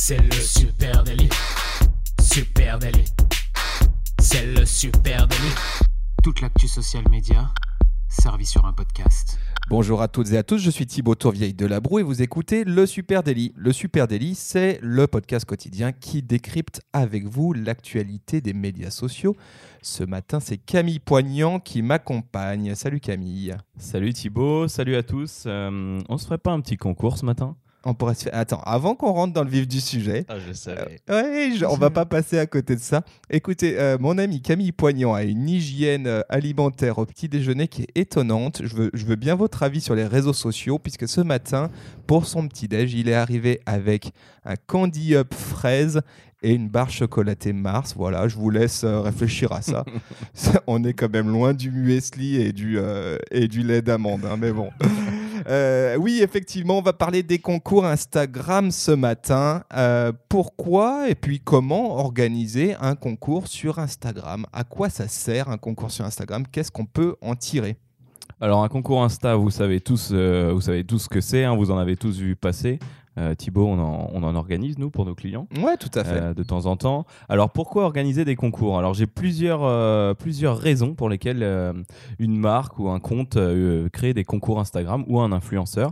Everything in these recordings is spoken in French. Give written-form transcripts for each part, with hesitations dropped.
C'est le super délit. Super délit. C'est le super délit. Toute l'actu social média servie sur un podcast. Bonjour à toutes et à tous, je suis Thibaut Tourvieille de Labroue et vous écoutez Le Super Délit. Le Super Délit, c'est le podcast quotidien qui décrypte avec vous l'actualité des médias sociaux. Ce matin, c'est Camille Poignant qui m'accompagne. Salut Camille. Salut Thibaut, salut à tous. On se ferait pas un petit concours ce matin ? On pourrait se faire... Attends, avant qu'on rentre dans le vif du sujet, Je savais. on va pas passer à côté de ça. Écoutez, mon ami Camille Poignant a une hygiène alimentaire au petit déjeuner qui est étonnante. Je veux bien votre avis sur les réseaux sociaux, puisque ce matin, pour son petit déj, il est arrivé avec un Candy Up fraise et une barre chocolatée Mars. Voilà, je vous laisse réfléchir à ça. On est quand même loin du muesli et du lait d'amande, hein, mais bon. Oui, effectivement, on va parler des concours Instagram ce matin. Pourquoi et puis comment organiser un concours sur Instagram ? À quoi ça sert un concours sur Instagram ? Qu'est-ce qu'on peut en tirer ? Alors un concours Insta, vous savez tous ce que c'est, hein, vous en avez tous vu passer. Thibaut, on en organise, nous, pour nos clients. Ouais, tout à fait. De temps en temps. Alors, pourquoi organiser des concours ? Alors, j'ai plusieurs raisons pour lesquelles une marque ou un compte crée des concours Instagram ou un influenceur.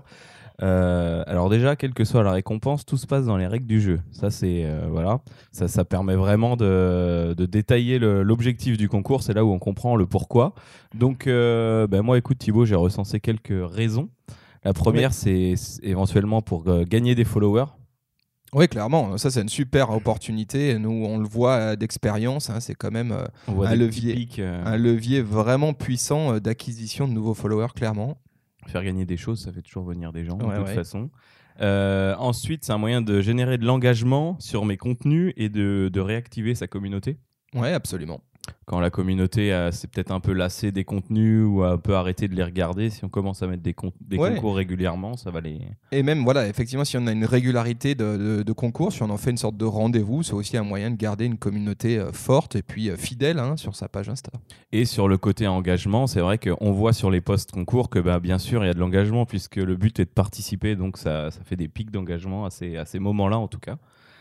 Alors déjà, quelle que soit la récompense, tout se passe dans les règles du jeu. Ça, c'est voilà, ça permet vraiment de détailler l'objectif du concours. C'est là où on comprend le pourquoi. Donc, moi, écoute, Thibaut, j'ai recensé quelques raisons. La première, c'est éventuellement pour gagner des followers. Oui, clairement. Ça, c'est une super opportunité. Nous, on le voit d'expérience. Hein, c'est quand même un levier vraiment puissant d'acquisition de nouveaux followers, clairement. Faire gagner des choses, ça fait toujours venir des gens, de toute façon. Ensuite, c'est un moyen de générer de l'engagement sur mes contenus et de réactiver sa communauté. Oui, absolument. Quand la communauté s'est peut-être un peu lassée des contenus ou a un peu arrêté de les regarder, si on commence à mettre des concours régulièrement, ça va les... Et même, voilà, effectivement, si on a une régularité de concours, si on en fait une sorte de rendez-vous, c'est aussi un moyen de garder une communauté forte et puis fidèle sur sa page Insta. Et sur le côté engagement, c'est vrai qu'on voit sur les posts concours que bien sûr, il y a de l'engagement puisque le but est de participer, donc ça fait des pics d'engagement à ces moments-là en tout cas.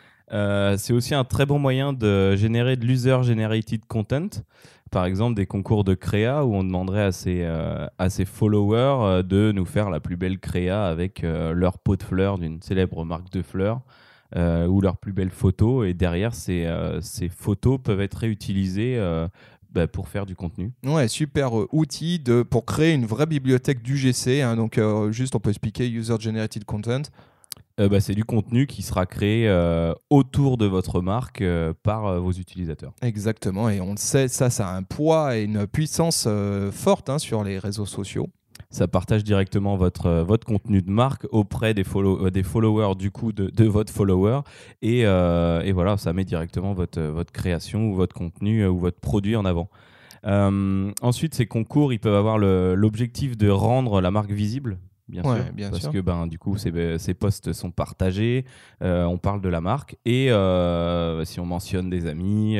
C'est aussi un très bon moyen de générer de l'user-generated content. Par exemple, des concours de créa où on demanderait à ses followers de nous faire la plus belle créa avec leur pot de fleurs d'une célèbre marque de fleurs ou leur plus belle photo. Et derrière, ces photos peuvent être réutilisées pour faire du contenu. Ouais, super outil pour créer une vraie bibliothèque d'UGC. Donc, juste, on peut expliquer user-generated content. C'est du contenu qui sera créé autour de votre marque par vos utilisateurs. Exactement, et on le sait, ça a un poids et une puissance forte sur les réseaux sociaux. Ça partage directement votre contenu de marque auprès des followers du coup de votre follower et voilà, ça met directement votre création ou votre contenu ou votre produit en avant. Ensuite, ces concours, ils peuvent avoir l'objectif de rendre la marque visible. Bien sûr. Que du coup ces posts sont partagés, on parle de la marque et si on mentionne des amis,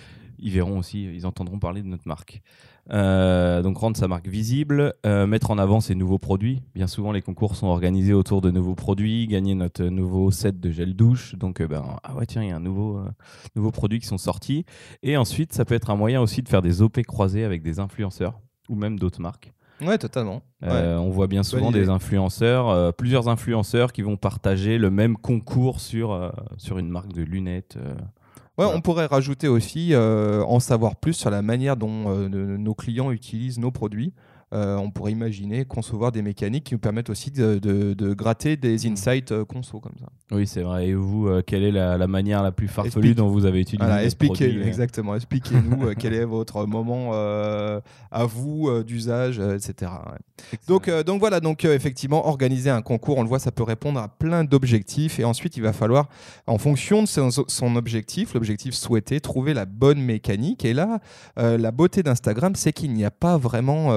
ils entendront parler de notre marque. Donc rendre sa marque visible, mettre en avant ses nouveaux produits. Bien souvent les concours sont organisés autour de nouveaux produits, gagner notre nouveau set de gel douche. Donc il y a un nouveau produit qui sont sortis. Et ensuite ça peut être un moyen aussi de faire des OP croisés avec des influenceurs ou même d'autres marques. Ouais, totalement. On voit bien souvent des influenceurs, plusieurs influenceurs qui vont partager le même concours sur une marque de lunettes. Voilà. On pourrait rajouter aussi en savoir plus sur la manière dont nos clients utilisent nos produits. On pourrait imaginer concevoir des mécaniques qui nous permettent aussi de gratter des insights conso comme ça. Oui, c'est vrai. Et vous, quelle est la manière la plus farfelue dont vous avez utilisé ce produit ? Exactement. Expliquez-nous quel est votre moment à vous d'usage, etc. Ouais. Donc voilà. Donc effectivement, organiser un concours, on le voit, ça peut répondre à plein d'objectifs. Et ensuite, il va falloir, en fonction de son objectif, l'objectif souhaité, trouver la bonne mécanique. Et là, la beauté d'Instagram, c'est qu'il n'y a pas vraiment de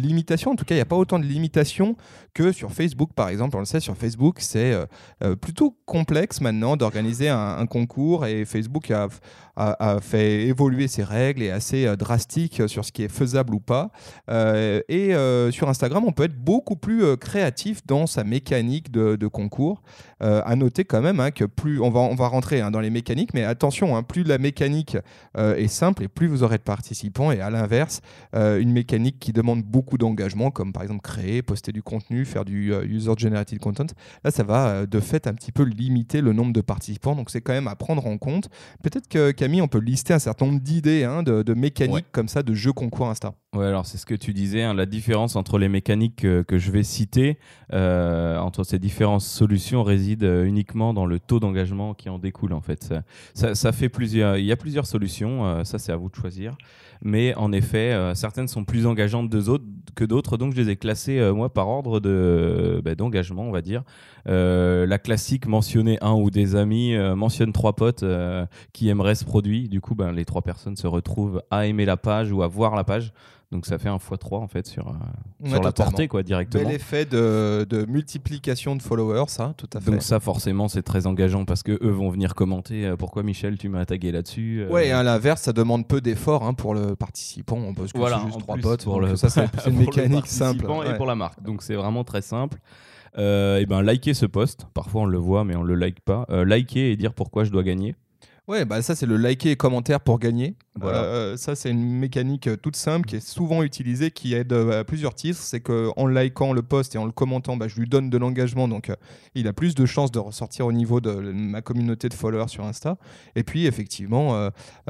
limitations. En tout cas, il n'y a pas autant de limitations que sur Facebook, par exemple. On le sait, sur Facebook, c'est plutôt complexe maintenant d'organiser un concours, et Facebook a fait évoluer ses règles et est assez drastique sur ce qui est faisable ou pas. Sur Instagram, on peut être beaucoup plus créatif dans sa mécanique de concours. À noter quand même que plus on va rentrer dans les mécaniques, mais attention, plus la mécanique est simple et plus vous aurez de participants, et à l'inverse, une mécanique qui demande beaucoup d'engagement, comme par exemple créer, poster du contenu, faire du user-generated content, là ça va de fait un petit peu limiter le nombre de participants, donc c'est quand même à prendre en compte. Peut-être que Camille, on peut lister un certain nombre d'idées de mécaniques comme ça, de jeux concours Insta. Ouais, alors c'est ce que tu disais, la différence entre les mécaniques que je vais citer, entre ces différentes solutions, réside uniquement dans le taux d'engagement qui en découle en fait. Ça fait il y a plusieurs solutions, ça c'est à vous de choisir, mais en effet, certaines sont plus engageantes que d'autres, donc je les ai classées moi par ordre d'engagement, on va dire. La classique, mentionner un ou des amis, mentionne 3 potes qui aimeraient ce produit, du coup les 3 personnes se retrouvent à aimer la page ou à voir la page. Donc ça fait un x3 en fait sur la portée directement. Bel effet de multiplication de followers, ça, tout à fait. Donc ça forcément c'est très engageant parce que eux vont venir commenter pourquoi Michel tu m'as tagué là-dessus. Ouais, et à l'inverse ça demande peu d'efforts pour le participant, parce que c'est juste 3 potes. Ça c'est une mécanique simple. Et pour la marque, donc c'est vraiment très simple. Liker ce post, parfois on le voit mais on le like pas. Liker et dire pourquoi je dois gagner. Ouais, ça c'est le liker et commentaire pour gagner. Voilà. Ça c'est une mécanique toute simple qui est souvent utilisée, qui aide à plusieurs titres. C'est qu'en likant le post et en le commentant, je lui donne de l'engagement, donc il a plus de chances de ressortir au niveau de ma communauté de followers sur Insta. Et puis effectivement,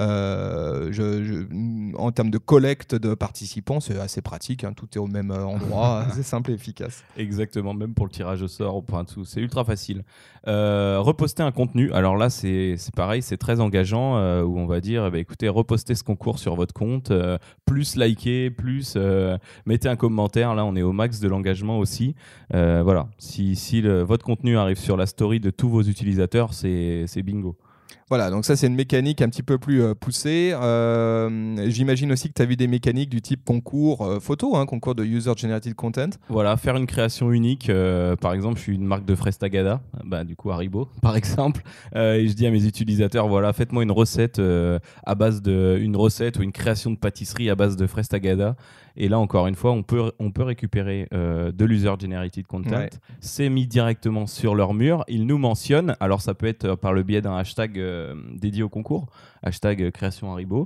en termes de collecte de participants, c'est assez pratique, tout est au même endroit, c'est simple et efficace. Exactement, même pour le tirage au sort, c'est ultra facile. Reposter un contenu, alors là c'est pareil, c'est très engageant, où on va dire écoutez, repostez ce concours sur votre compte, plus liker, plus mettez un commentaire. Là on est au max de l'engagement aussi. Voilà, si votre contenu arrive sur la story de tous vos utilisateurs, c'est bingo. Voilà, donc ça c'est une mécanique un petit peu plus poussée. J'imagine aussi que tu as vu des mécaniques du type concours photo, concours de User Generated Content. Voilà, faire une création unique. Par exemple, je suis une marque de fraises Tagada, du coup Haribo par exemple, et je dis à mes utilisateurs, voilà, faites-moi une recette à base une recette ou une création de pâtisserie à base de fraises Tagada. Et là, encore une fois, on peut récupérer de l'user generated content. Ouais. C'est mis directement sur leur mur. Ils nous mentionnent. Alors, ça peut être par le biais d'un hashtag dédié au concours, hashtag création Haribo.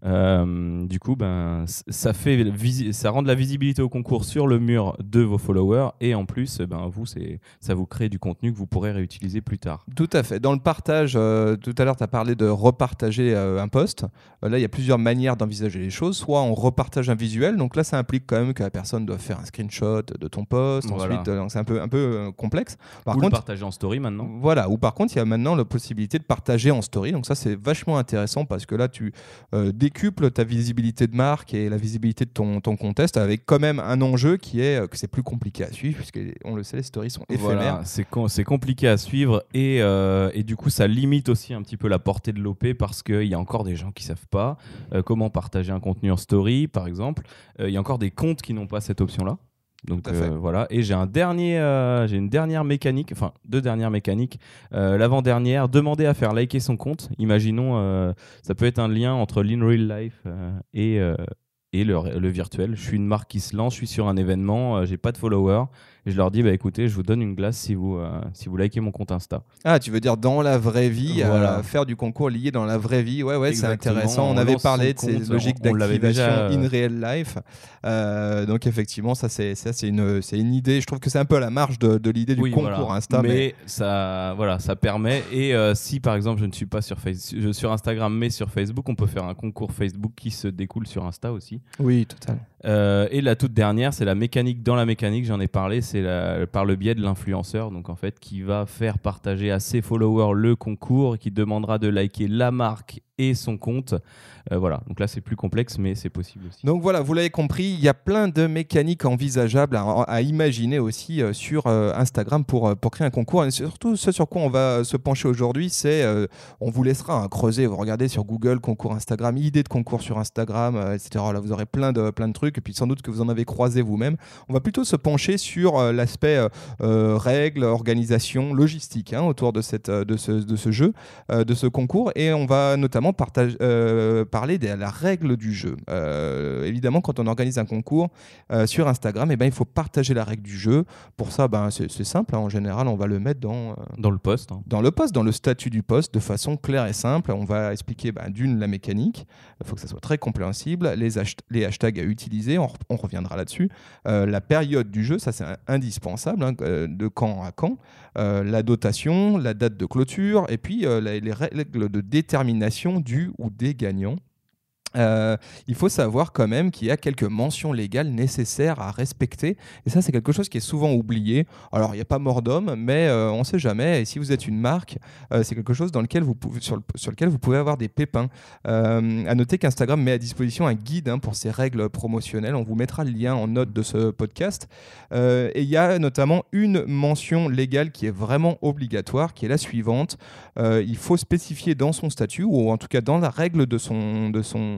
Du coup, ça rend de la visibilité au concours sur le mur de vos followers, et en plus, ça vous crée du contenu que vous pourrez réutiliser plus tard. Tout à fait. Dans le partage, tout à l'heure, tu as parlé de repartager un post. Là, il y a plusieurs manières d'envisager les choses. Soit on repartage un visuel, donc là, ça implique quand même que la personne doit faire un screenshot de ton post. Voilà. Ensuite, donc c'est un peu complexe. Le partager en story maintenant. Voilà. Ou par contre, il y a maintenant la possibilité de partager en story. Donc ça, c'est vachement intéressant parce que là, tu décuple ta visibilité de marque et la visibilité de ton contest, avec quand même un enjeu qui est que c'est plus compliqué à suivre, puisqu'on le sait, les stories sont éphémères. Voilà, c'est compliqué à suivre, et du coup ça limite aussi un petit peu la portée de l'OP, parce qu'il y a encore des gens qui savent pas comment partager un contenu en story par exemple. Il y a encore des comptes qui n'ont pas cette option là. Donc voilà, et j'ai une dernière mécanique, enfin 2 dernières mécaniques. L'avant-dernière, demander à faire liker son compte. Imaginons, ça peut être un lien entre l'in real life et le virtuel. Je suis une marque qui se lance, je suis sur un événement, j'ai pas de followers, et je leur dis écoutez, je vous donne une glace si vous likez mon compte Insta. Ah, tu veux dire dans la vraie vie, voilà. Faire du concours lié dans la vraie vie. Ouais, exactement. C'est intéressant. On avait parlé de ces logiques d'activation in real life. Donc effectivement, ça c'est une idée. Je trouve que c'est un peu à la marge de l'idée du concours Insta. Mais ça permet. Et si par exemple je ne suis pas sur sur Instagram mais sur Facebook, on peut faire un concours Facebook qui se découle sur Insta aussi. Oui, total. Et la toute dernière, c'est la mécanique dans la mécanique. J'en ai parlé. C'est c'est par le biais de l'influenceur, donc en fait, qui va faire partager à ses followers le concours, qui demandera de liker la marque et son compte. Voilà, donc là c'est plus complexe, mais c'est possible aussi. Donc voilà, vous l'avez compris, il y a plein de mécaniques envisageables à imaginer aussi sur Instagram pour créer un concours. Et surtout, ce sur quoi on va se pencher aujourd'hui, c'est, on vous laissera creuser, vous regardez sur Google, concours Instagram, idées de concours sur Instagram, etc. Là, vous aurez plein de trucs, et puis sans doute que vous en avez croisé vous-même. On va plutôt se pencher sur l'aspect règles, organisation, logistique autour de ce jeu, de ce concours, et on va notamment parler de la règle du jeu. Évidemment, quand on organise un concours sur Instagram, il faut partager la règle du jeu. Pour ça, c'est simple. En général, on va le mettre dans le post. Dans le post, dans le statut du post, de façon claire et simple. On va expliquer d'une, la mécanique. Il faut que ça soit très compréhensible. Les hashtags à utiliser, on reviendra là-dessus. La période du jeu, ça c'est indispensable, de quand à quand. La dotation, la date de clôture, et puis les règles de détermination du ou des gagnants. Il faut savoir quand même qu'il y a quelques mentions légales nécessaires à respecter, et ça c'est quelque chose qui est souvent oublié. Alors il n'y a pas mort d'homme, mais on ne sait jamais, et si vous êtes une marque, c'est quelque chose dans lequel sur lequel vous pouvez avoir des pépins. À noter qu'Instagram met à disposition un guide pour ces règles promotionnelles. On vous mettra le lien en note de ce podcast, et il y a notamment une mention légale qui est vraiment obligatoire, qui est la suivante. Il faut spécifier dans son statut, ou en tout cas dans la règle de son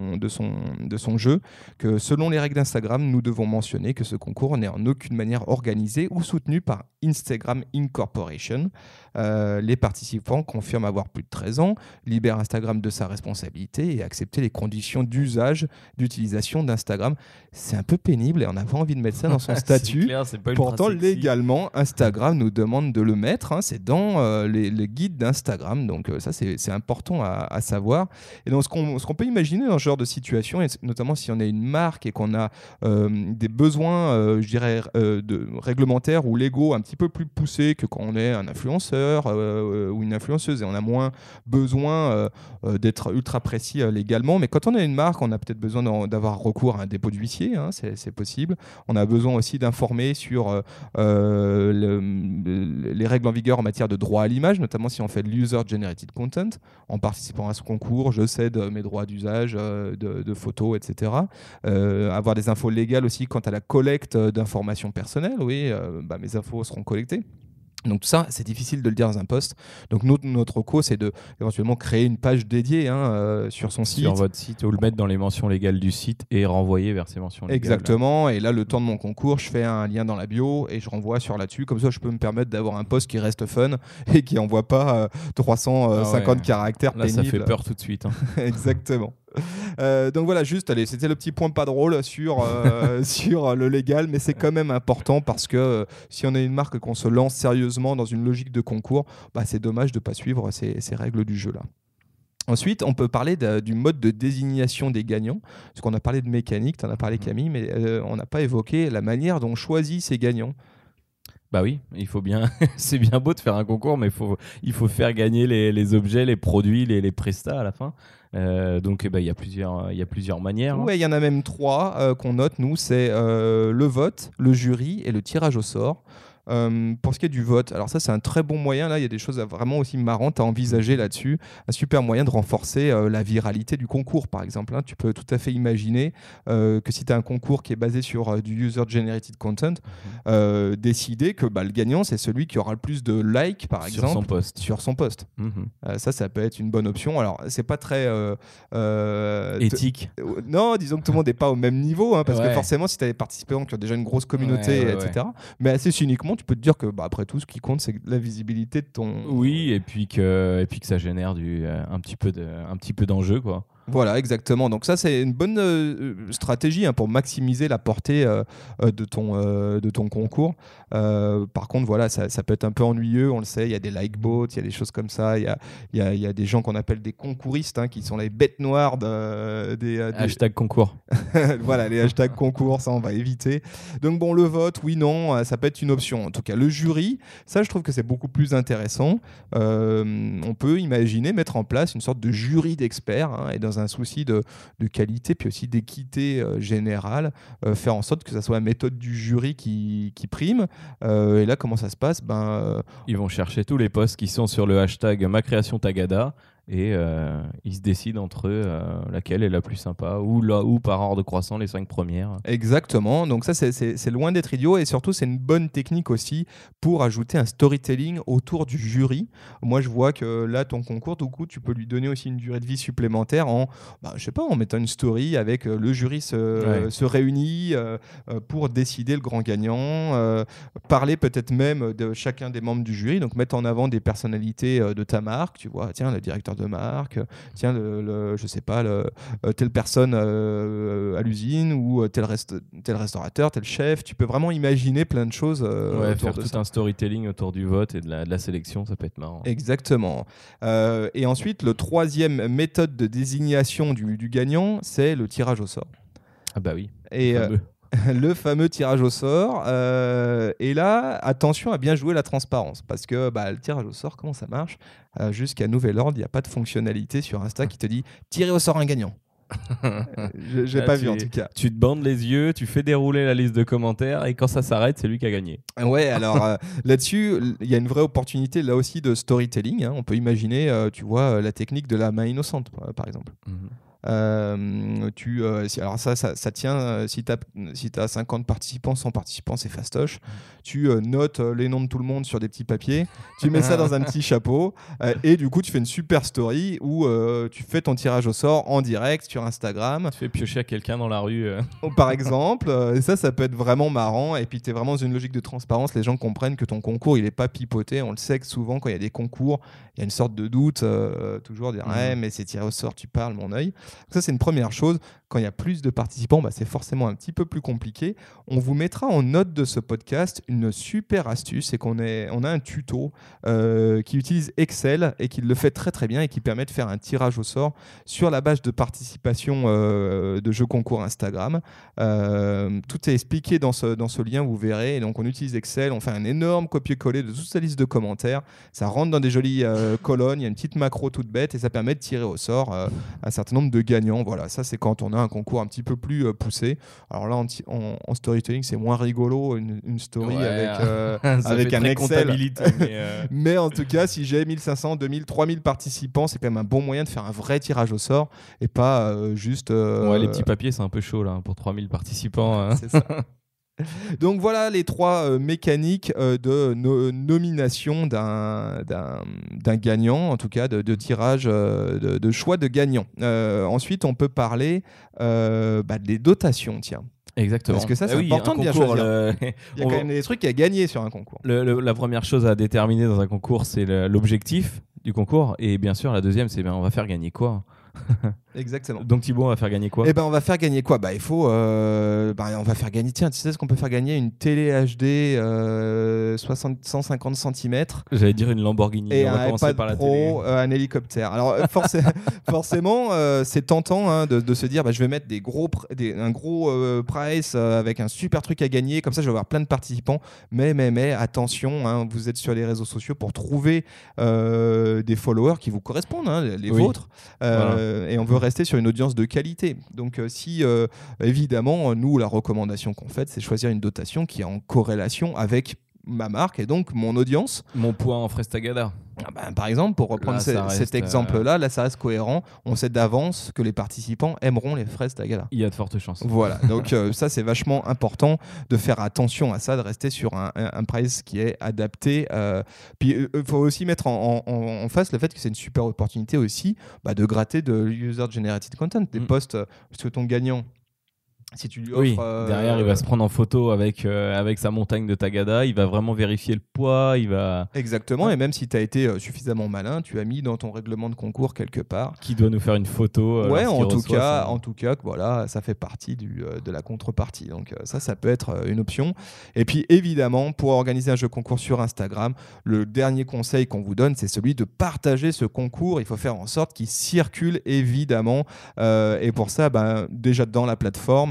jeu, que selon les règles d'Instagram, nous devons mentionner que ce concours n'est en aucune manière organisé ou soutenu par Instagram Incorporation. Les participants confirment avoir plus de 13 ans, libèrent Instagram de sa responsabilité et accepter les conditions d'utilisation d'Instagram. C'est un peu pénible et on n'a pas envie de mettre ça dans son statut. C'est clair, c'est pas Pourtant, ultra sexy. légalement, Instagram nous demande de le mettre. C'est dans les guides d'Instagram. Donc ça, c'est important à savoir. Et donc, ce qu'on peut imaginer dans ce genre de situation, et notamment si on est une marque et qu'on a des besoins, réglementaires ou légaux un petit peu plus poussés que quand on est un influenceur ou une influenceuse, et on a moins besoin d'être ultra précis légalement. Mais quand on est une marque, on a peut-être besoin d'avoir recours à un dépôt d'huissier, c'est possible. On a besoin aussi d'informer sur les règles en vigueur en matière de droit à l'image, notamment si on fait de l'user-generated content. En participant à ce concours, je cède mes droits d'usage de photos, etc. Avoir des infos légales aussi quant à la collecte d'informations personnelles. Oui, mes infos seront collectées. Donc tout ça, c'est difficile de le dire dans un post. Donc notre recours, c'est de éventuellement créer une page dédiée sur son site. Sur votre site, ou le mettre dans les mentions légales du site et renvoyer vers ces mentions légales. Exactement. Et là, le temps de mon concours, je fais un lien dans la bio et je renvoie sur là-dessus. Comme ça, je peux me permettre d'avoir un post qui reste fun et qui n'envoie pas 350 caractères là, pénibles. Ça fait peur tout de suite. Exactement. Donc voilà, c'était le petit point pas drôle sur le légal, mais c'est quand même important parce que si on est une marque et qu'on se lance sérieusement dans une logique de concours, c'est dommage de ne pas suivre ces règles du jeu là. Ensuite, on peut parler du mode de désignation des gagnants, parce qu'on a parlé de mécanique, tu en as parlé Camille, mais on n'a pas évoqué la manière dont on choisit ces gagnants. Bah oui, il faut bien. C'est bien beau de faire un concours, mais il faut faire gagner les objets, les produits, les prestats à la fin. Donc il y a plusieurs manières. Ouais, il y en a même 3 qu'on note, nous, c'est le vote, le jury et le tirage au sort. Pour ce qui est du vote, alors ça c'est un très bon moyen, là il y a des choses vraiment aussi marrantes à envisager là-dessus, un super moyen de renforcer la viralité du concours par exemple, tu peux tout à fait imaginer que si tu as un concours qui est basé sur du user-generated content, décider que le gagnant c'est celui qui aura le plus de likes par exemple sur son post. Ça peut être une bonne option. Alors c'est pas très éthique. Non, disons que tout le monde n'est pas au même niveau, parce que forcément si tu as des participants qui ont déjà une grosse communauté, etc. Mais assez cyniquement, tu peux te dire que après tout, ce qui compte, c'est la visibilité de ton. Oui, et puis que ça génère un petit peu d'enjeu, quoi. Voilà, exactement. Donc ça, c'est une bonne stratégie pour maximiser la portée de ton concours. Par contre, voilà, ça peut être un peu ennuyeux, on le sait. Il y a des like bots, il y a des choses comme ça. Il y a des gens qu'on appelle des concouristes, qui sont les bêtes noires des hashtag concours. Voilà, les hashtags concours, ça on va éviter. Donc bon, le vote, oui, non, ça peut être une option. En tout cas, le jury, ça je trouve que c'est beaucoup plus intéressant. On peut imaginer mettre en place une sorte de jury d'experts, et dans un souci de qualité, puis aussi d'équité générale, faire en sorte que ça soit la méthode du jury qui prime. Et là, comment ça se passe? Ils vont chercher tous les posts qui sont sur le hashtag Ma Création Tagada et ils se décident entre eux laquelle est la plus sympa ou par ordre croissant les 5 premières. Exactement, donc ça c'est loin d'être idiot et surtout c'est une bonne technique aussi pour ajouter un storytelling autour du jury. Moi je vois que là ton concours, du coup tu peux lui donner aussi une durée de vie supplémentaire en mettant une story avec le jury se réunit pour décider le grand gagnant, parler peut-être même de chacun des membres du jury, donc mettre en avant des personnalités de ta marque, tu vois, tiens le directeur de marque, tiens je sais pas, telle personne à l'usine ou tel restaurateur, tel chef. Tu peux vraiment imaginer plein de choses faire tout un storytelling autour du vote et de la sélection, ça peut être marrant. Exactement. Et ensuite, le troisième méthode de désignation du gagnant, c'est le tirage au sort. Ah bah oui. Et le fameux tirage au sort. Et là, attention à bien jouer la transparence. Parce que le tirage au sort, comment ça marche? Jusqu'à nouvel ordre, il n'y a pas de fonctionnalité sur Insta qui te dit « tirer au sort un gagnant ». J'ai pas vu en tout cas. Tu te bandes les yeux, tu fais dérouler la liste de commentaires et quand ça s'arrête, c'est lui qui a gagné. Ouais, alors là-dessus, il y a une vraie opportunité là aussi de storytelling. On peut imaginer, tu vois, la technique de la main innocente, par exemple. Alors ça tient, si tu as 50 participants, 100 participants, c'est fastoche. Tu notes les noms de tout le monde sur des petits papiers, tu mets ça dans un petit chapeau et du coup tu fais une super story où tu fais ton tirage au sort en direct sur Instagram. Tu fais piocher à quelqu'un dans la rue. Par exemple, et ça peut être vraiment marrant et puis tu es vraiment dans une logique de transparence, les gens comprennent que ton concours il est pas pipoté. On le sait que souvent quand il y a des concours, il y a une sorte de doute, toujours dire mais c'est tiré au sort, tu parles mon œil. Ça, c'est une première chose. Quand il y a plus de participants, c'est forcément un petit peu plus compliqué. On vous mettra en note de ce podcast une super astuce. C'est qu'on a un tuto qui utilise Excel et qui le fait très très bien et qui permet de faire un tirage au sort sur la base de participation de jeux concours Instagram. Tout est expliqué dans ce lien, vous verrez. Et donc, on utilise Excel, on fait un énorme copier-coller de toute sa liste de commentaires. Ça rentre dans des jolies colonnes. Il y a une petite macro toute bête et ça permet de tirer au sort un certain nombre de gagnants. Voilà, ça c'est quand on a un concours un petit peu plus poussé. Alors là en storytelling c'est moins rigolo, une story avec un Excel. Mais en tout cas si j'ai 1500, 2000, 3000 participants, c'est quand même un bon moyen de faire un vrai tirage au sort et pas juste... les petits papiers c'est un peu chaud là pour 3000 participants. C'est ça. Donc voilà les trois mécaniques de nomination d'un gagnant, en tout cas de tirage, de choix de gagnant. Ensuite, on peut parler des dotations, tiens. Exactement. Parce que ça, c'est important de bien choisir. Il y a quand même des trucs à gagner sur un concours. La première chose à déterminer dans un concours, c'est l'objectif du concours. Et bien sûr, la deuxième, c'est on va faire gagner quoi? Exactement. Donc Thibaut, on va faire gagner quoi? On va faire gagner quoi? Il faut on va faire gagner, tiens, tu sais ce qu'on peut faire gagner? Une télé HD 150 cm. J'allais dire une Lamborghini. Et on va un commencer iPad par la Pro, télé. un hélicoptère. Alors forcément, c'est tentant de se dire je vais mettre un gros price avec un super truc à gagner, comme ça je vais avoir plein de participants. Mais attention, vous êtes sur les réseaux sociaux pour trouver des followers qui vous correspondent, les vôtres. Et on veut rester sur une audience de qualité. Donc évidemment, nous, la recommandation qu'on fait, c'est choisir une dotation qui est en corrélation avec ma marque et donc mon audience. Mon poids en fraises Tagada. Par exemple, pour reprendre cet exemple-là, là, ça reste cohérent. On sait d'avance que les participants aimeront les fraises Tagada. Il y a de fortes chances. Voilà, donc ça, c'est vachement important de faire attention à ça, de rester sur un price qui est adapté. Puis, il faut aussi mettre en face le fait que c'est une super opportunité aussi de gratter de user-generated content, des posts, parce que ton gagnant... Si tu lui offres, derrière, il va se prendre en photo avec sa montagne de Tagada, il va vraiment vérifier le poids, il va... Exactement, et même si tu as été suffisamment malin, tu as mis dans ton règlement de concours quelque part... Qui doit nous faire une photo. En tout cas, voilà, ça fait partie de la contrepartie. Donc ça peut être une option. Et puis évidemment, pour organiser un jeu concours sur Instagram, le dernier conseil qu'on vous donne, c'est celui de partager ce concours. Il faut faire en sorte qu'il circule, évidemment. Et pour ça, déjà dans la plateforme,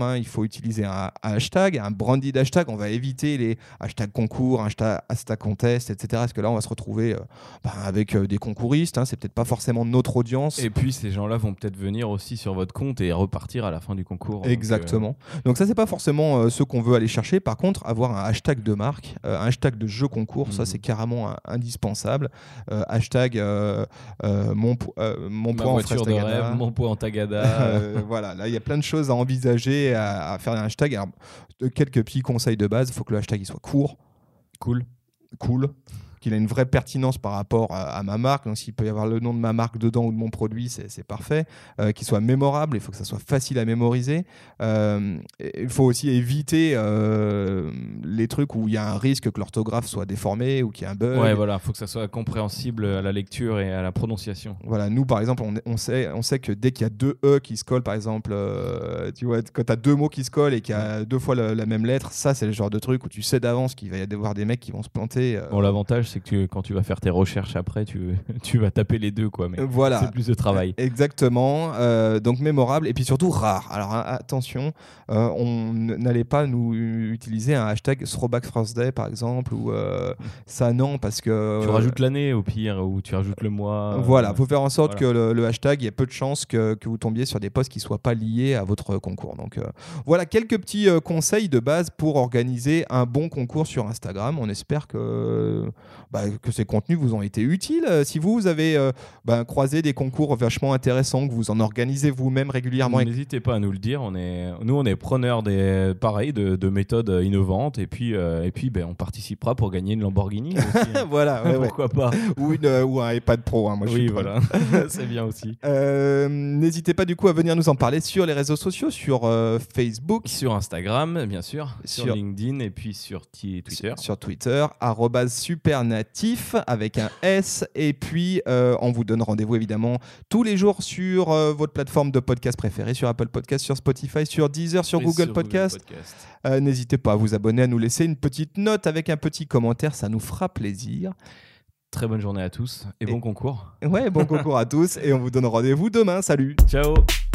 hein, il faut utiliser un hashtag, un branded hashtag. On va éviter les hashtags concours, hashtag contest, etc. Parce que là, on va se retrouver avec des concouristes. Hein, c'est peut-être pas forcément notre audience. Et puis, ces gens-là vont peut-être venir aussi sur votre compte et repartir à la fin du concours. Exactement. Donc ça, c'est pas forcément ce qu'on veut aller chercher. Par contre, avoir un hashtag de marque, un hashtag de jeu concours, ça, c'est carrément indispensable. Hashtag mon point en voiture de rêve, mon point en Tagada. Voilà, là, il y a plein de choses à envisager, à faire un hashtag. Alors, quelques petits conseils de base. Il faut que le hashtag il soit court. Cool. Qu'il a une vraie pertinence par rapport à ma marque. Donc, s'il peut y avoir le nom de ma marque dedans ou de mon produit, c'est parfait. Qu'il soit mémorable, il faut que ça soit facile à mémoriser. Il faut aussi éviter les trucs où il y a un risque que l'orthographe soit déformée ou qu'il y ait un bug. Ouais, voilà, il faut que ça soit compréhensible à la lecture et à la prononciation. Voilà, nous, par exemple, on sait que dès qu'il y a deux E qui se collent, par exemple, tu vois, quand tu as deux mots qui se collent et qu'il y a deux fois la même lettre, ça, c'est le genre de truc où tu sais d'avance qu'il va y avoir des mecs qui vont se planter. Bon, l'avantage, c'est que quand tu vas faire tes recherches après, tu vas taper les deux, quoi. Mais voilà. C'est plus de travail. Exactement. Donc mémorable et puis surtout rare. Alors attention, on n'allait pas nous utiliser un hashtag Throwback Thursday par exemple ou ça non parce que tu rajoutes l'année au pire ou tu rajoutes le mois. Voilà, faut faire en sorte que le hashtag, il y a peu de chances que vous tombiez sur des posts qui soient pas liés à votre concours. Donc voilà quelques petits conseils de base pour organiser un bon concours sur Instagram. On espère que ces contenus vous ont été utiles. Si vous avez croisé des concours vachement intéressants, que vous en organisez vous-même régulièrement. N'hésitez pas à nous le dire. Nous, on est preneurs de méthodes innovantes et puis on participera pour gagner une Lamborghini aussi. Voilà, pourquoi pas. Ou un iPad Pro. Hein, moi, oui, voilà. C'est bien aussi. N'hésitez pas du coup à venir nous en parler sur les réseaux sociaux, sur Facebook, sur Instagram, bien sûr, sur LinkedIn et puis sur Twitter. Sur Twitter, @supernatif avec un S. Et puis, on vous donne rendez-vous évidemment tous les jours sur votre plateforme de podcast préférée, sur Apple Podcast, sur Spotify, sur Deezer, sur Google Podcast. N'hésitez pas à vous abonner, à nous laisser une petite note avec un petit commentaire, ça nous fera plaisir. Très bonne journée à tous et bon concours. Ouais, bon concours à tous et on vous donne rendez-vous demain. Salut. Ciao.